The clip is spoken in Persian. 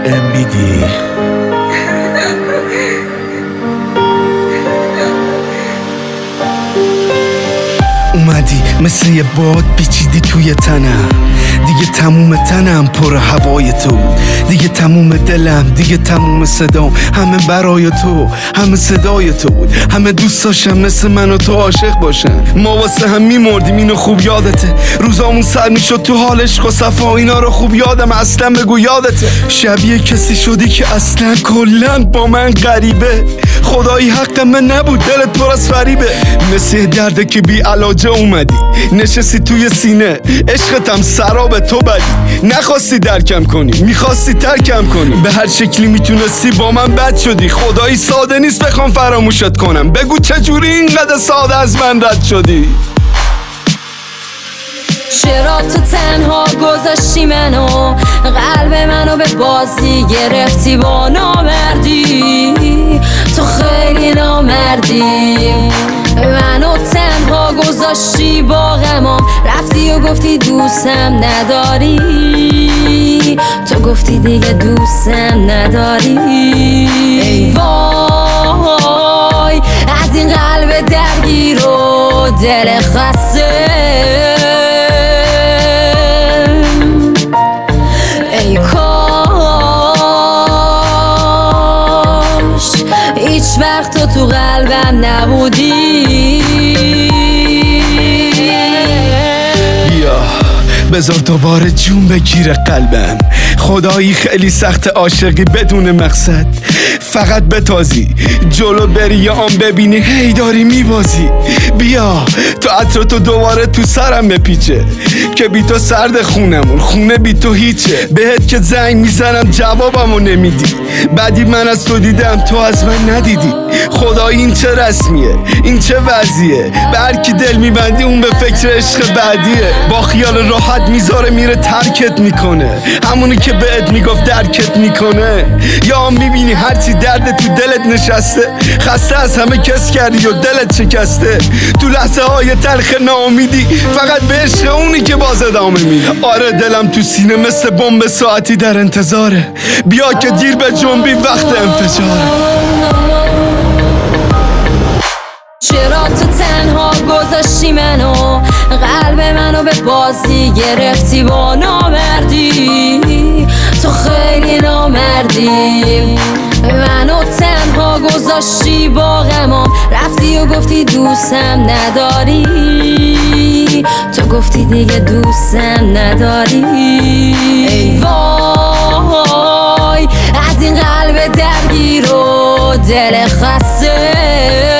MBD اومدی مثل یه باد پیچیدی توی تنم، دیگه تموم تنم پر هوای تو، دیگه تموم دلم، دیگه تموم صدام، همه برای تو، همه صدای تو بود، همه دوست داشتم مثل من و تو عاشق باشن. ما واسه هم میمردیم اینو خوب یادته، روزامون سر میشد تو حال عشق و صفا، اینا رو خوب یادم، اصلا بگو یادته. شبیه کسی شدی که اصلا کلن با من غریبه، خدایی حق من نبود، دلت پر از فریبه، مثل درده که بی علاجه اومدی نشستی توی سینه، عشقتم سراب تو بدی، نخواستی درکم کنی، میخواستی ترکم کنی، به هر شکلی میتونستی با من بد شدی، خدایی ساده نیست بخوام فراموشت کنم، بگو چجوری اینقدر ساده از من رد شدی؟ چرا تو تنها گذاشتی منو، قلب منو به بازی گرفتی با نامردی، تو خیلی نامردی، منو تنها گذاشتی با غمام، رفتی و گفتی دوستم نداری، تو گفتی دیگه دوستم نداری. ای وای از این قلب درگیر و دل خسته، ای کاش هیچ وقت تو قلبم نبودی. بیا بذار دوباره جون بگیره قلبم، خدایی خیلی سخت عاشقی بدون مقصد، فقط بتازی جلو بری یا آن ببینی هی داری میبازی. بیا تو عطرتو دوباره تو سرم بپیچه، که بی تو سرد خونمون، خونه بی تو هیچه، بهت که زنگ میزنم جوابمو نمیدی، بعدی من از تو دیدم تو از من ندیدی، خدایی این چه رسمیه، این چه وضعیه، به هر کی دل میبندی اون به فکر عشق بعدیه، با خیال راحت میذاره میره ترکت میکنه، همونی که بهت میگفت درکت میکنه، یا میبینی هرچی درد تو دلت نشسته، خسته از همه کس کردی و دلت شکسته، تو لحظه های تلخ ناامیدی فقط به عشق اونی که باز ادامه میده. آره دلم تو سینه مثل بمب ساعتی در انتظاره، بیا که دیر به جنبی وقت انفجاره. چرا تو تنها گذاشتی منو، قلب منو به بازی گرفتی با نامردی، تو خیلی نامردی، منو تنها گذاشتی با غمام، رفتی و گفتی دوستم نداری، تو گفتی دیگه دوستم نداری. ای وای از این قلب درگیر و دل خسته،